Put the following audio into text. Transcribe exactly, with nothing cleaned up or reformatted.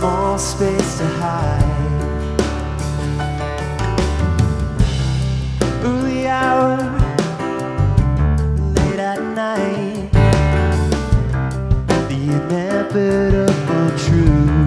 small space to hide. Early hour, late at night, the inevitable truth.